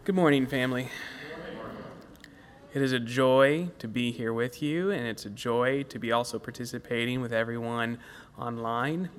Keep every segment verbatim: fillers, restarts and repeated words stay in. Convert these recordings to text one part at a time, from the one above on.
Good morning, family. It is a joy to be here with you, and it's a joy to be also participating with everyone online.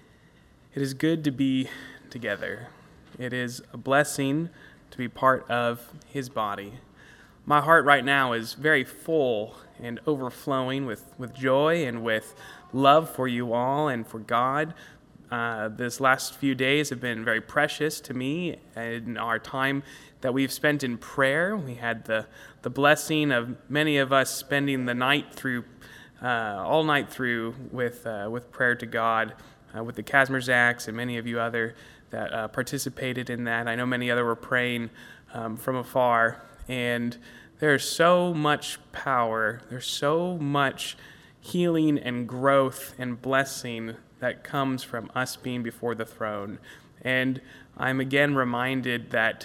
It is good to be together. It is a blessing to be part of His body. My heart right now is very full and overflowing with, with joy and with love for you all and for God. Uh, this last few days have been very precious to me in our time that we've spent in prayer. We had the, the blessing of many of us spending the night through, uh, all night through with uh, with prayer to God, uh, with the Kazmierzaks and many of you other that uh, participated in that. I know many other were praying um, from afar, and there's so much power, there's so much healing and growth and blessing that comes from us being before the throne. And I'm again reminded that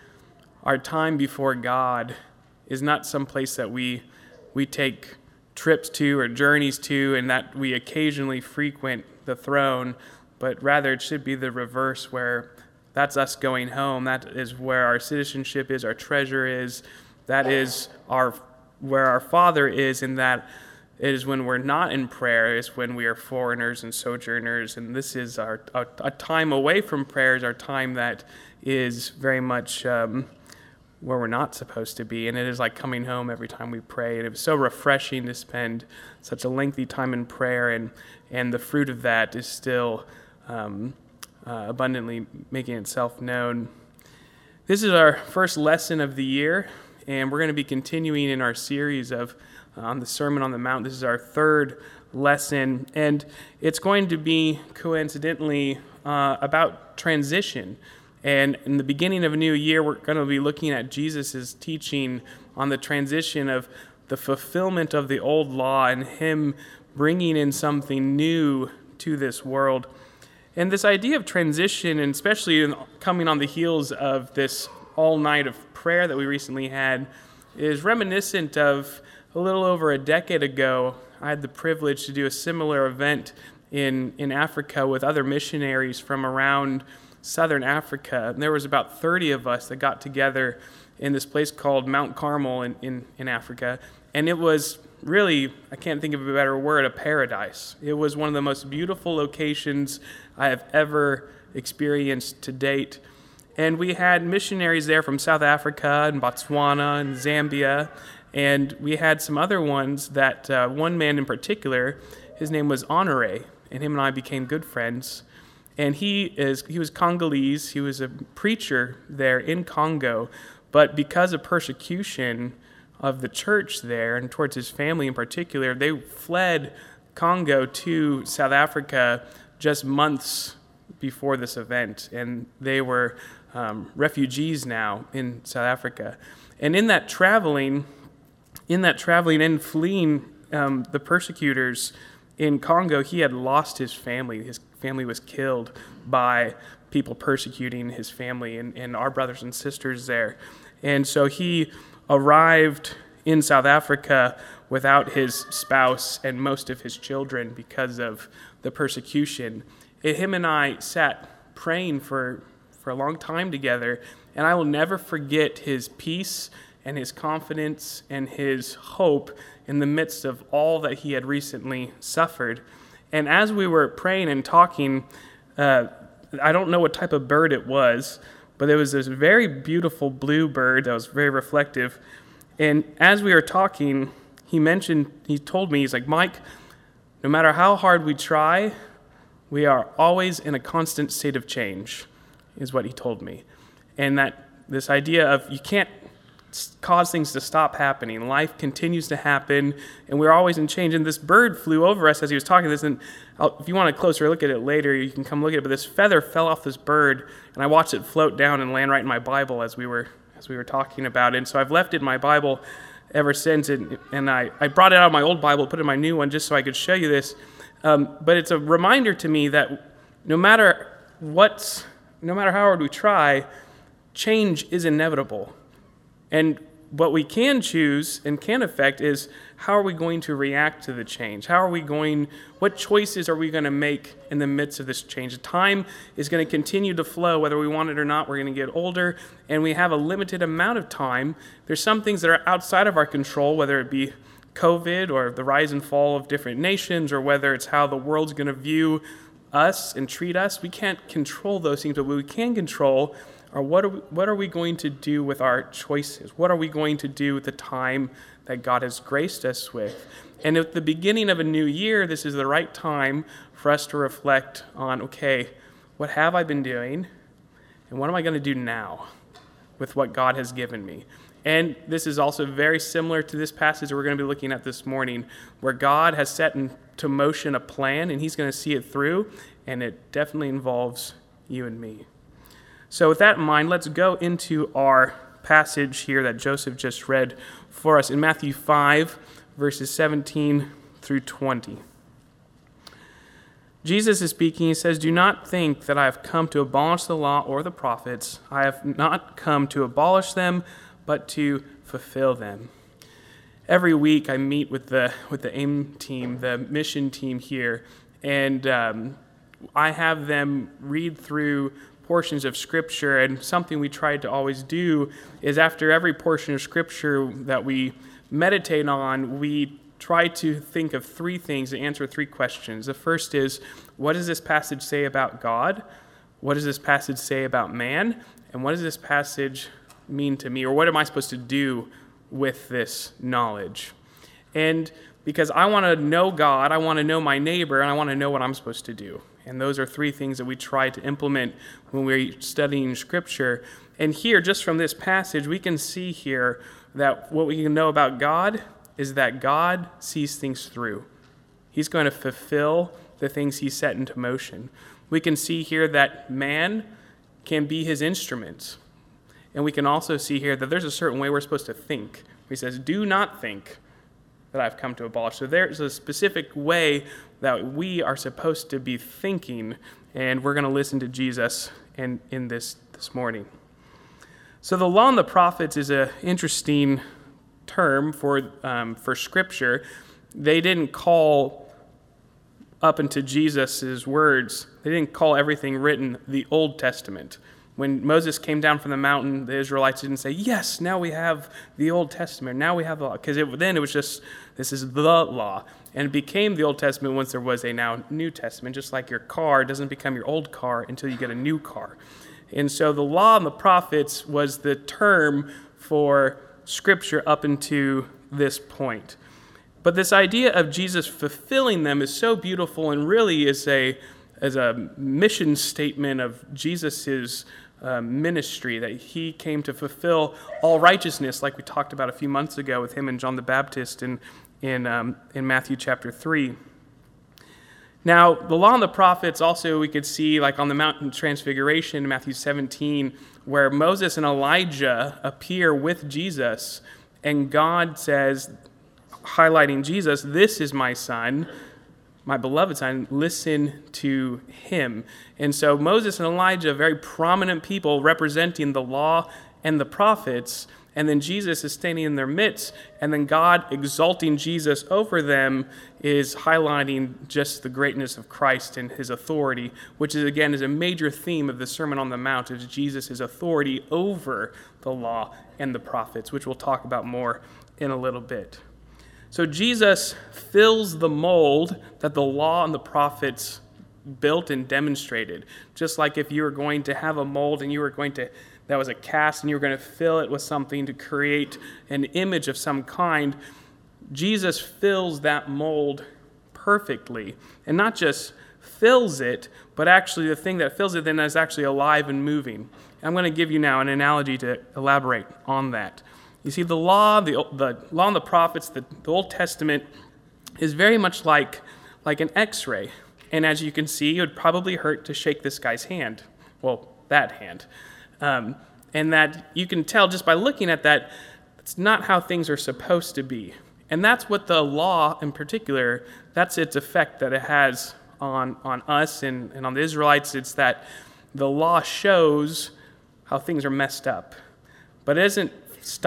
our time before God is not some place that we we take trips to or journeys to and that we occasionally frequent the throne, but rather it should be the reverse, where that's us going home. That is where our citizenship is, our treasure is. That is our where our Father is, in that it is when we're not in prayer, is when we are foreigners and sojourners, and this is our a, a time away from prayer, is our time that is very much um, where we're not supposed to be, and it is like coming home every time we pray. And it was so refreshing to spend such a lengthy time in prayer, and and the fruit of that is still um, uh, abundantly making itself known. This is our first lesson of the year, and we're going to be continuing in our series of uh, on the Sermon on the Mount. This is our third lesson, and it's going to be coincidentally uh, about transition. And in the beginning of a new year, we're going to be looking at Jesus' teaching on the transition of the fulfillment of the old law and Him bringing in something new to this world. And this idea of transition, and especially in coming on the heels of this all night of prayer that we recently had, is reminiscent of a little over a decade ago. I had the privilege to do a similar event in, in Africa with other missionaries from around Southern Africa. And there was about thirty of us that got together in this place called Mount Carmel in, in, in Africa. And it was really, I can't think of a better word, a paradise. It was one of the most beautiful locations I have ever experienced to date. And we had missionaries there from South Africa and Botswana and Zambia. And we had some other ones that, uh, one man in particular, his name was Honore, and him and I became good friends. And he is he was Congolese. He was a preacher there in Congo, but because of persecution of the church there and towards his family in particular, they fled Congo to South Africa just months before this event, and they were um, refugees now in South Africa. And in that traveling, in that traveling and fleeing um, the persecutors in Congo, he had lost his family. His family was killed by people persecuting his family and, and our brothers and sisters there. And so he arrived in South Africa without his spouse and most of his children because of the persecution. And him and I sat praying for, for a long time together, and I will never forget his peace and his confidence and his hope in the midst of all that he had recently suffered. And as we were praying and talking, uh, I don't know what type of bird it was, but there was this very beautiful blue bird that was very reflective. And as we were talking, he mentioned, he told me, he's like, Mike, no matter how hard we try, we are always in a constant state of change, is what he told me. And that this idea of you can't cause things to stop happening. Life continues to happen, and we're always in change. And this bird flew over us as he was talking this, and I'll, if you want a closer look at it later, you can come look at it. But this feather fell off this bird, and I watched it float down and land right in my Bible as we were as we were talking about it. And so I've left it in my Bible ever since, and, and I, I brought it out of my old Bible, put it in my new one, just so I could show you this. Um, but it's a reminder to me that no matter what's, no matter how hard we try, change is inevitable. And what we can choose and can affect is how are we going to react to the change? How are we going, what choices are we going to make in the midst of this change? Time is going to continue to flow, whether we want it or not. We're going to get older, and we have a limited amount of time. There's some things that are outside of our control, whether it be COVID or the rise and fall of different nations, or whether it's how the world's going to view us and treat us. We can't control those things, but what we can control are what are we, what are we going to do with our choices? What are we going to do with the time that God has graced us with? And at the beginning of a new year, this is the right time for us to reflect on, okay, what have I been doing? And what am I going to do now with what God has given me? And this is also very similar to this passage that we're going to be looking at this morning, where God has set into motion a plan, and he's going to see it through, and it definitely involves you and me. So with that in mind, let's go into our passage here that Joseph just read for us in Matthew five, verses seventeen through twenty. Jesus is speaking. He says, "Do not think that I have come to abolish the law or the prophets. I have not come to abolish them, but to fulfill them." Every week I meet with the with the AIM team, the mission team here, and um, I have them read through portions of Scripture, and something we try to always do is after every portion of Scripture that we meditate on, we try to think of three things to answer three questions. The first is, what does this passage say about God? What does this passage say about man? And what does this passage mean to me? Or what am I supposed to do with this knowledge? And because I want to know God, I want to know my neighbor, and I want to know what I'm supposed to do. And those are three things that we try to implement when we're studying Scripture. And here, just from this passage, we can see here that what we can know about God is that God sees things through. He's going to fulfill the things he set into motion. We can see here that man can be his instrument. And we can also see here that there's a certain way we're supposed to think. He says, do not think that I've come to abolish. So there's a specific way that we are supposed to be thinking, and we're going to listen to Jesus in, in this this morning. So the law and the prophets is an interesting term for um, for Scripture. They didn't call up into Jesus' words, they didn't call everything written the Old Testament. When Moses came down from the mountain, the Israelites didn't say, yes, now we have the Old Testament, now we have the law. Because then it was just, this is the law. And it became the Old Testament once there was a now New Testament, just like your car doesn't become your old car until you get a new car. And so the law and the prophets was the term for Scripture up until this point. But this idea of Jesus fulfilling them is so beautiful, and really is a, as a mission statement of Jesus's Uh, ministry, that he came to fulfill all righteousness, like we talked about a few months ago with him and John the Baptist in in um, in Matthew chapter three. Now, the law and the prophets also we could see, like on the Mountain Transfiguration in Matthew seventeen, where Moses and Elijah appear with Jesus, and God says, highlighting Jesus, "This is my son, my beloved son, listen to him." And so Moses and Elijah, very prominent people representing the law and the prophets, and then Jesus is standing in their midst, and then God exalting Jesus over them is highlighting just the greatness of Christ and his authority, which is again is a major theme of the Sermon on the Mount, is Jesus' authority over the law and the prophets, which we'll talk about more in a little bit. So Jesus fills the mold that the law and the prophets built and demonstrated. Just like if you were going to have a mold and you were going to, that was a cast, and you were going to fill it with something to create an image of some kind, Jesus fills that mold perfectly. And not just fills it, but actually the thing that fills it then is actually alive and moving. I'm going to give you now an analogy to elaborate on that. You see, the law, the, the law and the prophets, the, the Old Testament is very much like, like an X-ray. And as you can see, it would probably hurt to shake this guy's hand. Well, that hand. Um, and that you can tell just by looking at that, it's not how things are supposed to be. And that's what the law in particular, that's its effect that it has on, on us and, and on the Israelites. It's that the law shows how things are messed up. But it doesn't stop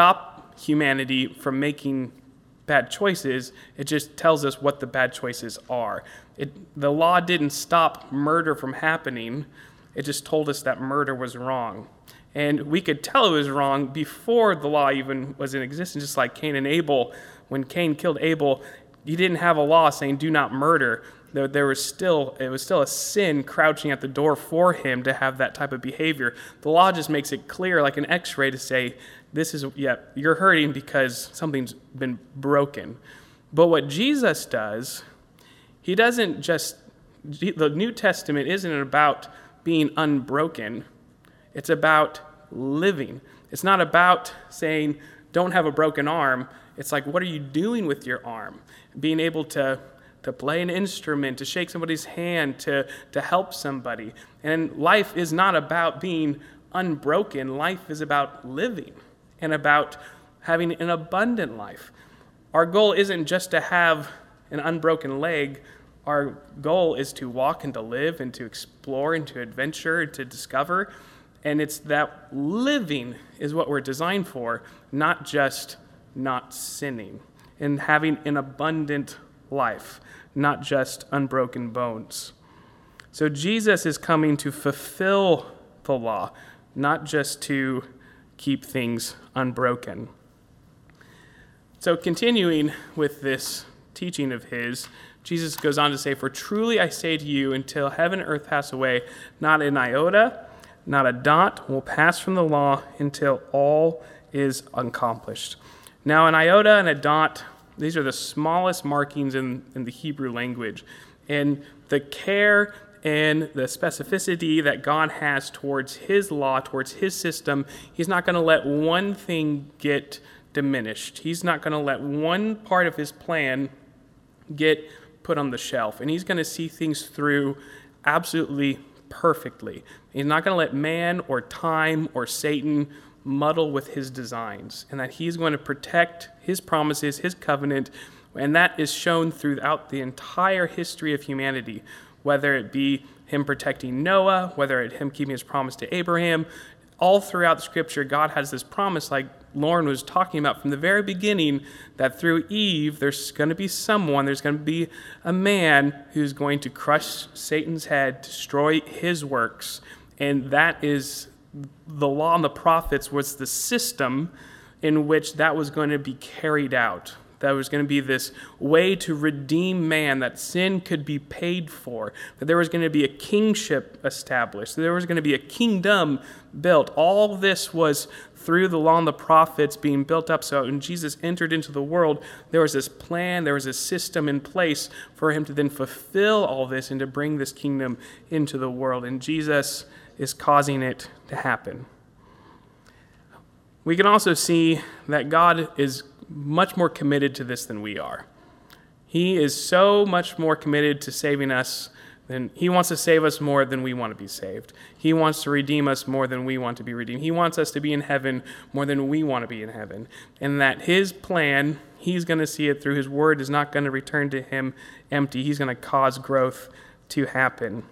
humanity from making bad choices. It just tells us what the bad choices are. It, the law didn't stop murder from happening. It just told us that murder was wrong. And we could tell it was wrong before the law even was in existence, just like Cain and Abel. When Cain killed Abel, he didn't have a law saying do not murder. There, there was still, it was still a sin crouching at the door for him to have that type of behavior. The law just makes it clear, like an x-ray, to say, this is, yeah, you're hurting because something's been broken. But what Jesus does, he doesn't just, the New Testament isn't about being unbroken. It's about living. It's not about saying, don't have a broken arm. It's like, what are you doing with your arm? Being able to, to play an instrument, to shake somebody's hand, to, to help somebody. And life is not about being unbroken. Life is about living and about having an abundant life. Our goal isn't just to have an unbroken leg. Our goal is to walk and to live and to explore and to adventure and to discover. And it's that living is what we're designed for, not just not sinning, and having an abundant life, not just unbroken bones. So Jesus is coming to fulfill the law, not just to keep things unbroken. So continuing with this teaching of his, Jesus goes on to say, "For truly I say to you, until heaven and earth pass away, not an iota, not a dot will pass from the law until all is accomplished." Now, an iota and a dot, these are the smallest markings in, in the Hebrew language. And the care and the specificity that God has towards his law, towards his system, he's not going to let one thing get diminished. He's not going to let one part of his plan get put on the shelf. And he's going to see things through absolutely perfectly. He's not going to let man or time or Satan muddle with his designs, and that he's going to protect his promises, his covenant, and that is shown throughout the entire history of humanity, whether it be him protecting Noah, whether it him keeping his promise to Abraham. All throughout the scripture, God has this promise, like Lauren was talking about from the very beginning, that through Eve, there's going to be someone, there's going to be a man who's going to crush Satan's head, destroy his works. And that is the law and the prophets was the system in which that was going to be carried out. That was going to be this way to redeem man, that sin could be paid for, that there was going to be a kingship established, that there was going to be a kingdom built. All this was through the law and the prophets being built up. So when Jesus entered into the world, there was this plan, there was a system in place for him to then fulfill all this and to bring this kingdom into the world. And Jesus is causing it to happen. We can also see that God is much more committed to this than we are. He is so much more committed to saving us than he wants to save us more than we want to be saved. He wants to redeem us more than we want to be redeemed. He wants us to be in heaven more than we want to be in heaven. And that his plan, he's going to see it through. His word is not going to return to him empty. He's going to cause growth to happen.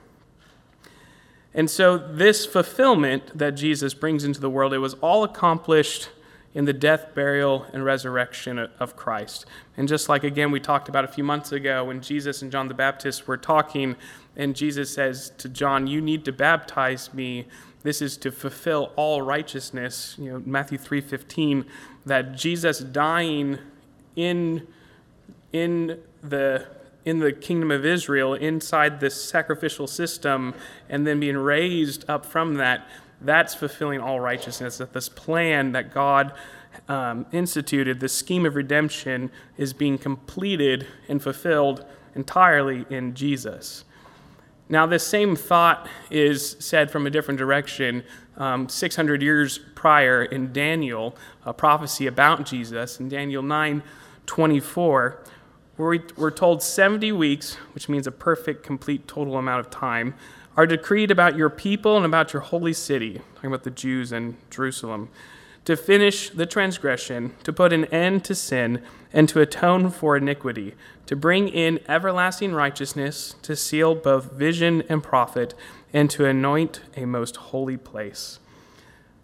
And so this fulfillment that Jesus brings into the world, it was all accomplished in the death, burial, and resurrection of Christ. And just like, again, we talked about a few months ago when Jesus and John the Baptist were talking, and Jesus says to John, "You need to baptize me. This is to fulfill all righteousness." You know, Matthew three fifteen, that Jesus dying in, in the in the kingdom of Israel, inside this sacrificial system, and then being raised up from that, that's fulfilling all righteousness. That this plan that God um, instituted, this scheme of redemption, is being completed and fulfilled entirely in Jesus. Now, this same thought is said from a different direction um, six hundred years prior in Daniel, a prophecy about Jesus, in Daniel nine twenty-four, where we, we're told seventy weeks, which means a perfect, complete, total amount of time, are decreed about your people and about your holy city, talking about the Jews and Jerusalem, to finish the transgression, to put an end to sin, and to atone for iniquity, to bring in everlasting righteousness, to seal both vision and prophet, and to anoint a most holy place.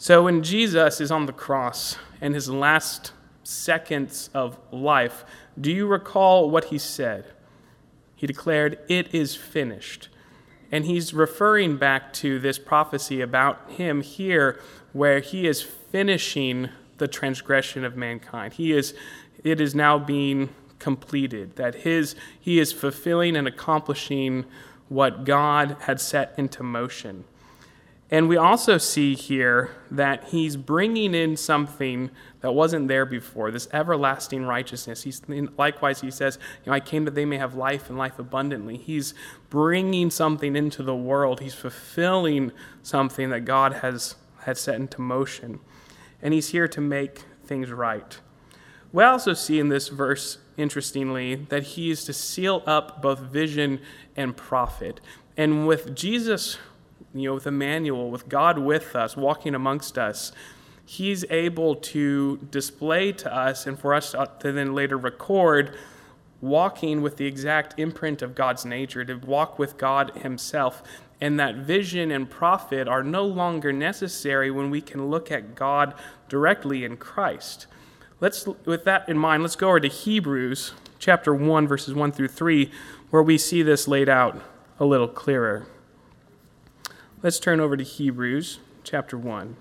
So when Jesus is on the cross in his last seconds of life, do you recall what he said? He declared, "It is finished." And he's referring back to this prophecy about him here, where he is finishing the transgression of mankind. He is, it is now being completed, that his, he is fulfilling and accomplishing what God had set into motion. And we also see here that he's bringing in something that wasn't there before, this everlasting righteousness. He's, likewise, he says, you know, I came that they may have life and life abundantly. He's bringing something into the world. He's fulfilling something that God has, has set into motion. And he's here to make things right. We also see in this verse, interestingly, that he is to seal up both vision and prophet. And with Jesus, you know, with Emmanuel, with God with us, walking amongst us, he's able to display to us and for us to then later record walking with the exact imprint of God's nature, to walk with God himself. And that vision and prophet are no longer necessary when we can look at God directly in Christ. Let's, with that in mind, let's go over to Hebrews chapter one, verses one through three, where we see this laid out a little clearer. Let's turn over to Hebrews chapter one.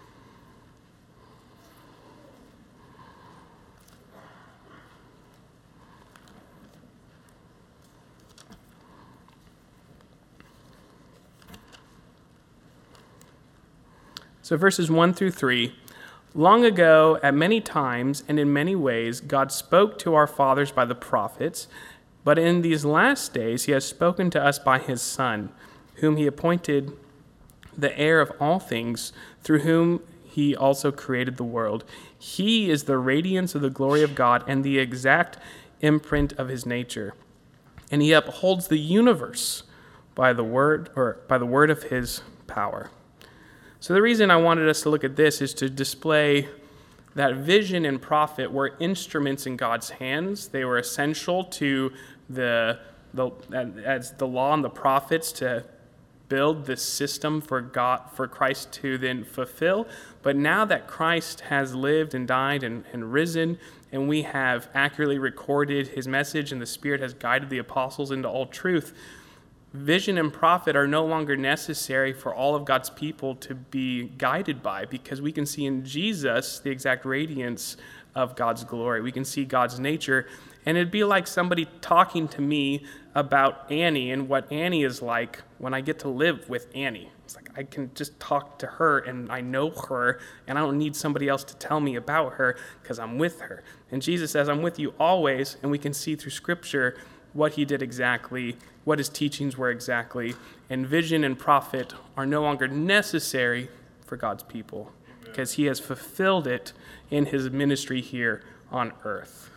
So verses one through three. Long ago, at many times and in many ways, God spoke to our fathers by the prophets, but in these last days he has spoken to us by his Son, whom he appointed the heir of all things, through whom he also created the world. He is the radiance of the glory of God and the exact imprint of his nature. And he upholds the universe by the word or by the word of his power. So the reason I wanted us to look at this is to display that vision and prophet were instruments in God's hands. They were essential to the, the as the law and the prophets to build this system for God, for Christ to then fulfill. But now that Christ has lived and died and, and risen, and we have accurately recorded his message and the Spirit has guided the apostles into all truth, vision and prophet are no longer necessary for all of God's people to be guided by, because we can see in Jesus the exact radiance of God's glory. We can see God's nature, and it'd be like somebody talking to me about Annie and what Annie is like when I get to live with Annie. It's like I can just talk to her and I know her, and I don't need somebody else to tell me about her because I'm with her. And Jesus says, I'm with you always, and we can see through Scripture what he did exactly, what his teachings were exactly, and vision and prophet are no longer necessary for God's people because he has fulfilled it in his ministry here on earth.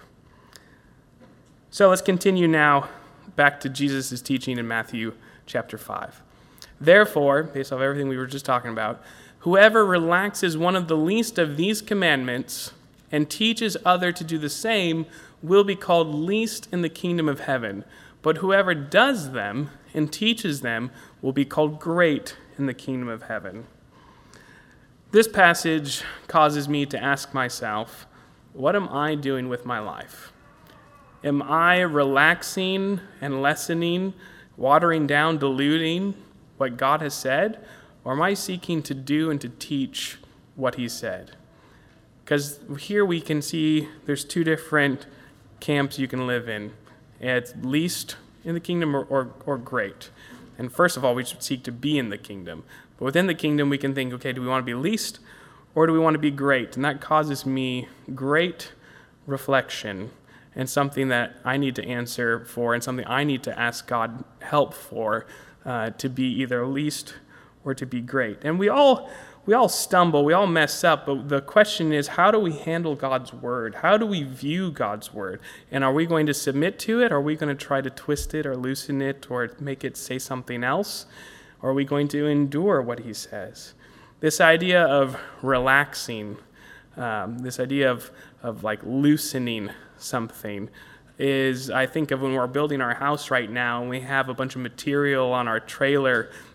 So let's continue now back to Jesus' teaching in Matthew chapter five. Therefore, based off everything we were just talking about, whoever relaxes one of the least of these commandments and teaches other to do the same will be called least in the kingdom of heaven. But whoever does them and teaches them will be called great in the kingdom of heaven. This passage causes me to ask myself, what am I doing with my life? Am I relaxing and lessening, watering down, diluting what God has said? Or am I seeking to do and to teach what he said? Because here we can see there's two different camps you can live in. It's least in the kingdom or, or, or great. And first of all, we should seek to be in the kingdom. But within the kingdom, we can think, okay, do we want to be least or do we want to be great? And that causes me great reflection and something that I need to answer for and something I need to ask God help for uh, to be either least or to be great. And we all we all stumble, we all mess up, but the question is, how do we handle God's word? How do we view God's word? And are we going to submit to it? Or are we going to try to twist it or loosen it or make it say something else? Or are we going to endure what he says? This idea of relaxing, um, this idea of, of like loosening something is, I think of when we're building our house right now and we have a bunch of material on our trailer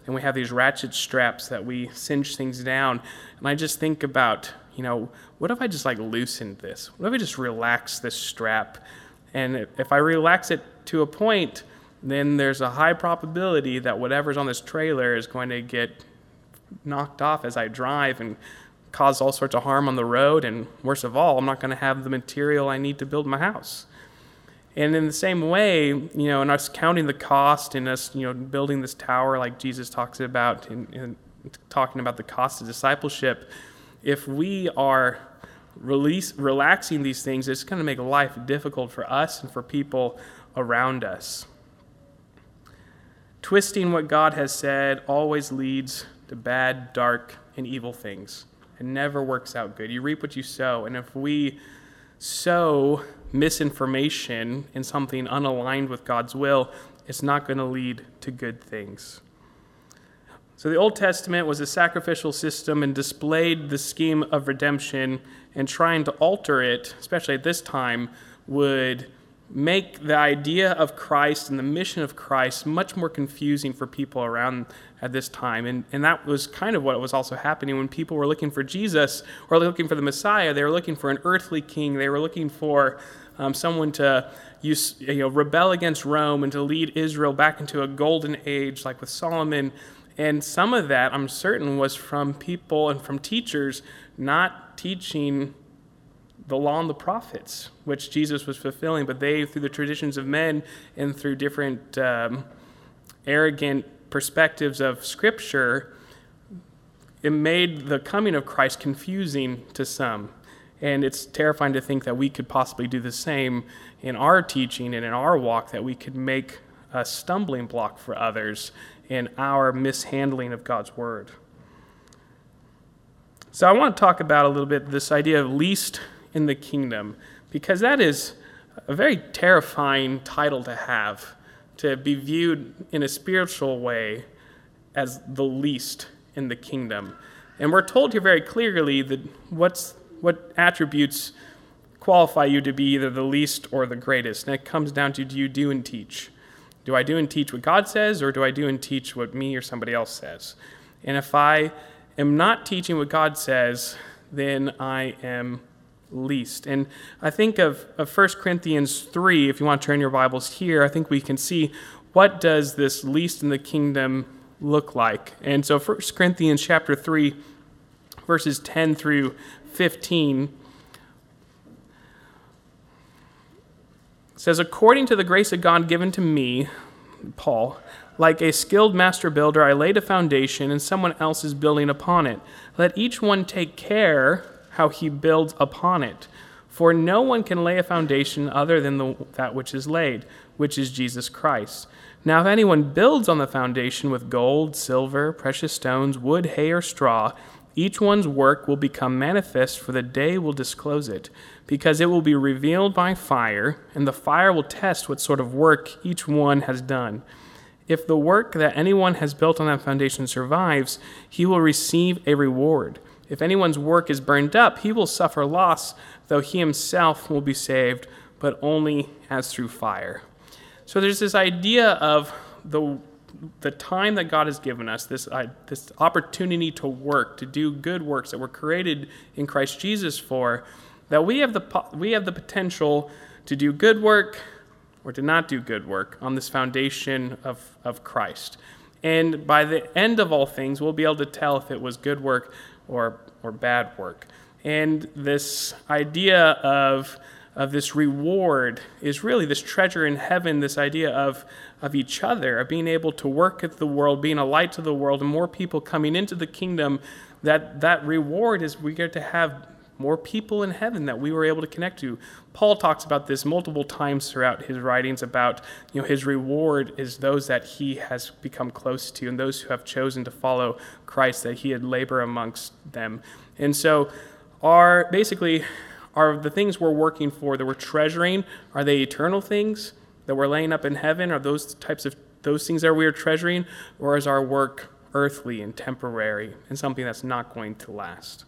and we have these ratchet straps that we cinch things down. And I just think about, you know, what if I just like loosened this? What if I just relax this strap? And if I relax it to a point, then there's a high probability that whatever's on this trailer is going to get knocked off as I drive and cause all sorts of harm on the road. And worst of all, I'm not going to have the material I need to build my house. And in the same way, you know, in us counting the cost and us, you know, building this tower like Jesus talks about in, in talking about the cost of discipleship, if we are release, relaxing these things, it's going to make life difficult for us and for people around us. Twisting what God has said always leads to bad, dark, and evil things. It never works out good. You reap what you sow. And if we sow misinformation in something unaligned with God's will, it's not going to lead to good things. So the Old Testament was a sacrificial system and displayed the scheme of redemption, and trying to alter it, especially at this time, would make the idea of Christ and the mission of Christ much more confusing for people around at this time. And, and that was kind of what was also happening when people were looking for Jesus or looking for the Messiah. They were looking for an earthly king. They were looking for um, someone to use, you know, rebel against Rome and to lead Israel back into a golden age like with Solomon. And some of that, I'm certain, was from people and from teachers not teaching the law and the prophets, which Jesus was fulfilling, but they, through the traditions of men and through different um, arrogant perspectives of Scripture, it made the coming of Christ confusing to some. And it's terrifying to think that we could possibly do the same in our teaching and in our walk, that we could make a stumbling block for others in our mishandling of God's word. So I want to talk about a little bit this idea of least in the kingdom, because that is a very terrifying title to have, to be viewed in a spiritual way as the least in the kingdom. And we're told here very clearly that what's what attributes qualify you to be either the least or the greatest. And it comes down to, do you do and teach? Do I do and teach what God says, or do I do and teach what me or somebody else says? And if I am not teaching what God says, then I am least. And I think of, of First Corinthians three, if you want to turn your Bibles here, I think we can see what does this least in the kingdom look like. And so First Corinthians chapter three, verses ten through fifteen, says, according to the grace of God given to me, Paul, like a skilled master builder, I laid a foundation, and someone else is building upon it. Let each one take care how he builds upon it. For no one can lay a foundation other than the, that which is laid, which is Jesus Christ. Now if anyone builds on the foundation with gold, silver, precious stones, wood, hay, or straw, each one's work will become manifest, for the day will disclose it, because it will be revealed by fire, and the fire will test what sort of work each one has done. If the work that anyone has built on that foundation survives, he will receive a reward. If anyone's work is burned up, he will suffer loss, though he himself will be saved, but only as through fire. So there's this idea of the the time that God has given us, this uh, this opportunity to work, to do good works that we're created in Christ Jesus for, that we have the we have the potential to do good work or to not do good work on this foundation of, of Christ. And by the end of all things, we'll be able to tell if it was good work or or bad work. And this idea of of this reward is really this treasure in heaven, this idea of, of each other, of being able to work at the world, being a light to the world, and more people coming into the kingdom. That that reward is we get to have more people in heaven that we were able to connect to. Paul talks about this multiple times throughout his writings about, you know, his reward is those that he has become close to and those who have chosen to follow Christ, that he had labor amongst them. And so our basically are the things we're working for, that we're treasuring, are they eternal things that we're laying up in heaven? Are those types of those things that we are treasuring? Or is our work earthly and temporary and something that's not going to last?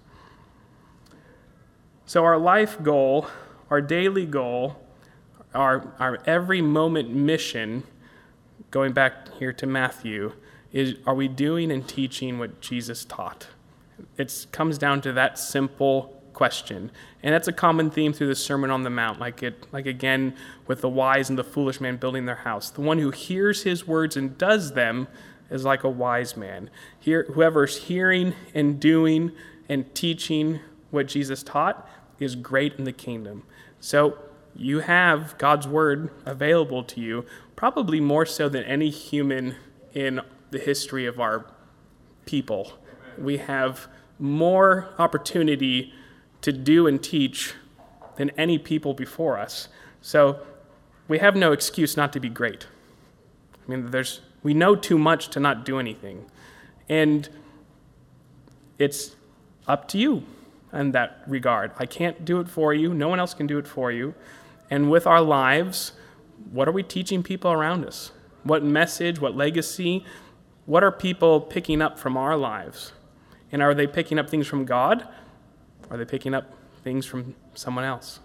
So our life goal, our daily goal, our, our every moment mission, going back here to Matthew, is, are we doing and teaching what Jesus taught? It comes down to that simple question. And that's a common theme through the Sermon on the Mount, like it, like again with the wise and the foolish man building their house. The one who hears his words and does them is like a wise man. Here, whoever's hearing and doing and teaching what Jesus taught is great in the kingdom. So you have God's word available to you, probably more so than any human in the history of our people. We have more opportunity to do and teach than any people before us. So we have no excuse not to be great. I mean, there's we know too much to not do anything. And it's up to you in that regard. I can't do it for you. No one else can do it for you. And with our lives, what are we teaching people around us? What message, what legacy, what are people picking up from our lives? And are they picking up things from God? Or are they picking up things from someone else?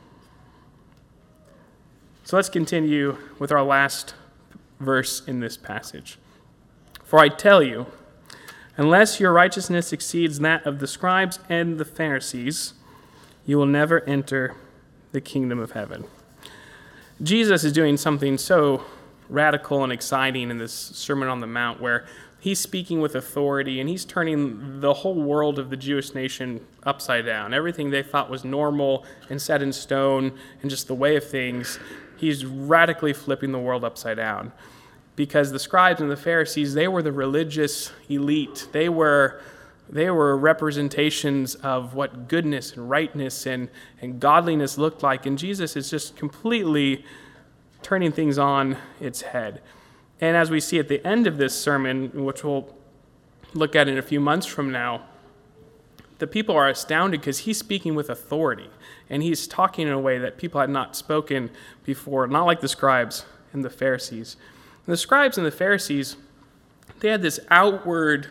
So let's continue with our last verse in this passage. For I tell you, unless your righteousness exceeds that of the scribes and the Pharisees, you will never enter the kingdom of heaven. Jesus is doing something so radical and exciting in this Sermon on the Mount where he's speaking with authority and he's turning the whole world of the Jewish nation upside down. Everything they thought was normal and set in stone and just the way of things, he's radically flipping the world upside down. Because the scribes and the Pharisees, they were the religious elite. They were they were representations of what goodness and rightness and, and godliness looked like. And Jesus is just completely turning things on its head. And as we see at the end of this sermon, which we'll look at in a few months from now, the people are astounded because he's speaking with authority. And he's talking in a way that people had not spoken before, not like the scribes and the Pharisees. And the scribes and the Pharisees, they had this outward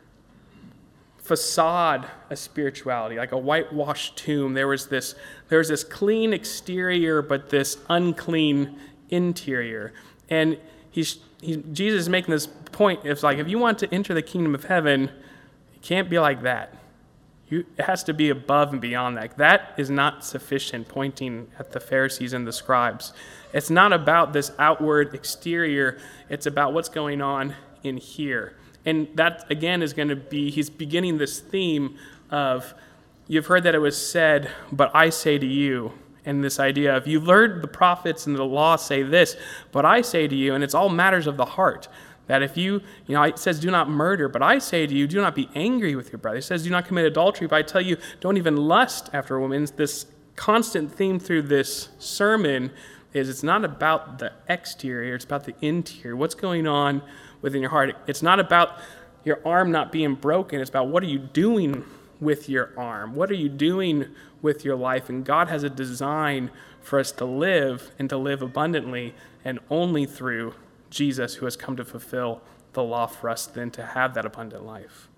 facade of spirituality, like a whitewashed tomb. There was this, there was this clean exterior, but this unclean interior. And he's, he's Jesus is making this point. It's like, if you want to enter the kingdom of heaven, it can't be like that. You, it has to be above and beyond that. That is not sufficient, pointing at the Pharisees and the scribes. It's not about this outward exterior. It's about what's going on in here. And that, again, is going to be, he's beginning this theme of, you've heard that it was said, but I say to you. And this idea of, you've heard the prophets and the law say this, but I say to you, and it's all matters of the heart. That if you, you know, it says do not murder, but I say to you, do not be angry with your brother. It says do not commit adultery, but I tell you, don't even lust after a woman. This constant theme through this sermon is it's not about the exterior, it's about the interior. What's going on within your heart? It's not about your arm not being broken. It's about what are you doing with your arm? What are you doing with your life? And God has a design for us to live and to live abundantly, and only through Jesus, who has come to fulfill the law for us then to have that abundant life.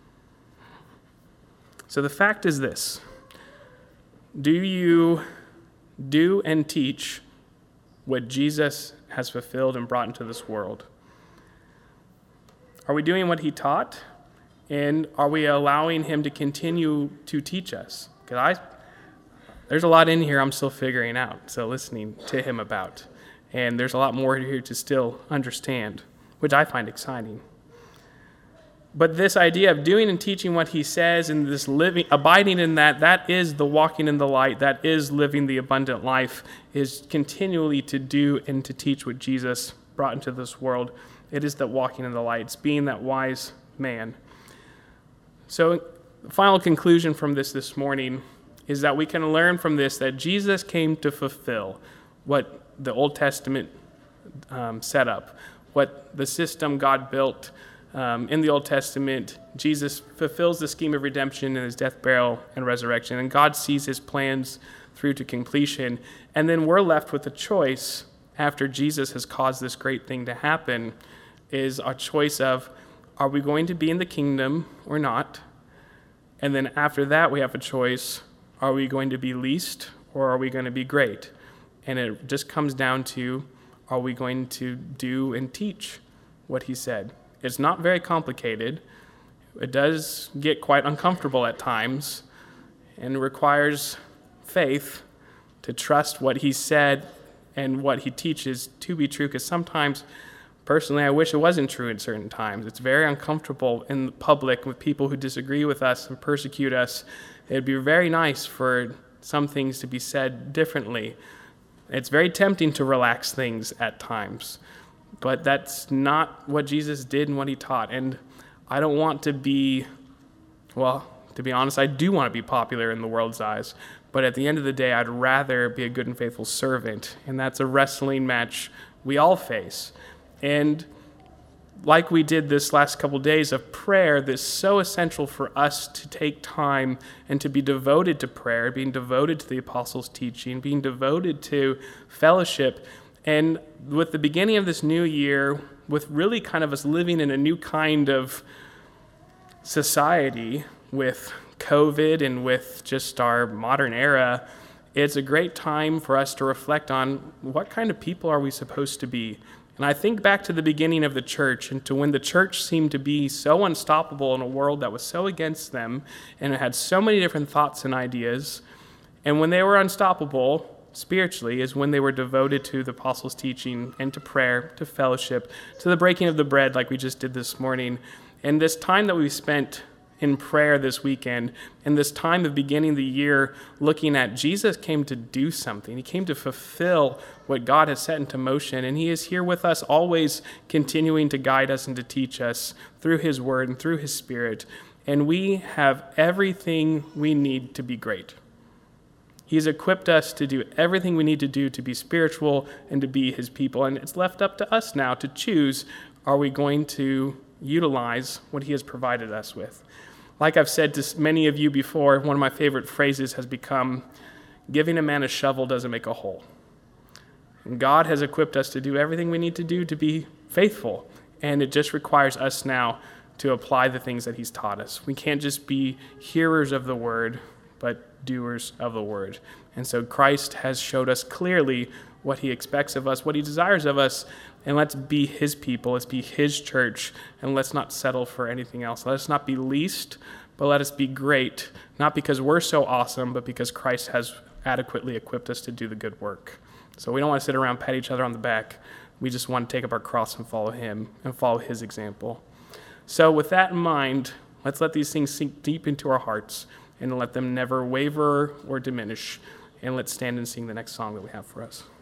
So the fact is this: do you do and teach what Jesus has fulfilled and brought into this world? Are we doing what he taught? And are we allowing him to continue to teach us? Because I, there's a lot in here I'm still figuring out, so listening to him about. And there's a lot more here to still understand, which I find exciting. But this idea of doing and teaching what he says and this living, abiding in that, that is the walking in the light, that is living the abundant life, is continually to do and to teach what Jesus brought into this world. It is that walking in the light. It's being that wise man. So the final conclusion from this this morning is that we can learn from this that Jesus came to fulfill what the Old Testament um, set up, what the system God built um, in the Old Testament. Jesus fulfills the scheme of redemption in his death, burial, and resurrection, and God sees his plans through to completion. And then we're left with a choice after Jesus has caused this great thing to happen, is a choice of, are we going to be in the kingdom or not? And then after that, we have a choice, are we going to be least or are we going to be great? And it just comes down to, are we going to do and teach what he said? It's not very complicated. It does get quite uncomfortable at times and requires faith to trust what he said and what he teaches to be true, because sometimes, personally, I wish it wasn't true in certain times. It's very uncomfortable in the public with people who disagree with us and persecute us. It'd be very nice for some things to be said differently. It's very tempting to relax things at times, but that's not what Jesus did and what he taught. And I don't want to be, well, to be honest, I do want to be popular in the world's eyes, but at the end of the day, I'd rather be a good and faithful servant, and that's a wrestling match we all face. And like we did this last couple days of prayer, that's so essential for us to take time and to be devoted to prayer, being devoted to the apostles' teaching, being devoted to fellowship. And with the beginning of this new year, with really kind of us living in a new kind of society with COVID and with just our modern era, it's a great time for us to reflect on what kind of people are we supposed to be. And I think back to the beginning of the church and to when the church seemed to be so unstoppable in a world that was so against them and it had so many different thoughts and ideas. And when they were unstoppable spiritually is when they were devoted to the apostles' teaching and to prayer, to fellowship, to the breaking of the bread like we just did this morning. And this time that we spent in prayer this weekend, and this time of beginning the year looking at Jesus came to do something. He came to fulfill what God has set into motion, and he is here with us always, continuing to guide us and to teach us through his word and through his spirit. And we have everything we need to be great. He's equipped us to do everything we need to do to be spiritual and to be his people, and it's left up to us now to choose, are we going to utilize what he has provided us with? Like I've said to many of you before, one of my favorite phrases has become, giving a man a shovel doesn't make a hole. And God has equipped us to do everything we need to do to be faithful, and it just requires us now to apply the things that he's taught us. We can't just be hearers of the word, but doers of the word. And so Christ has showed us clearly what he expects of us, what he desires of us, and let's be his people, let's be his church, and let's not settle for anything else. Let us not be least, but let us be great, not because we're so awesome, but because Christ has adequately equipped us to do the good work. So we don't want to sit around, pat each other on the back. We just want to take up our cross and follow him and follow his example. So with that in mind, let's let these things sink deep into our hearts and let them never waver or diminish. And let's stand and sing the next song that we have for us.